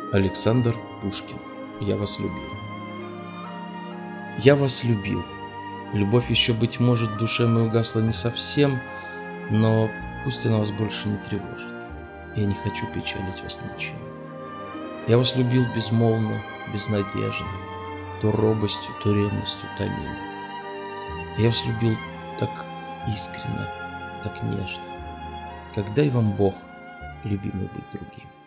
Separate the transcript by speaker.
Speaker 1: Александр Пушкин. Я вас любил. Я вас любил. Любовь еще, быть может, в душе моей угасла не совсем, но пусть она вас больше не тревожит. Я не хочу печалить вас ничем. Я вас любил безмолвно, безнадежно, то робостью, то ревностью томим. Я вас любил так искренно, так нежно. Когда и вам Бог, любимый, быть другим.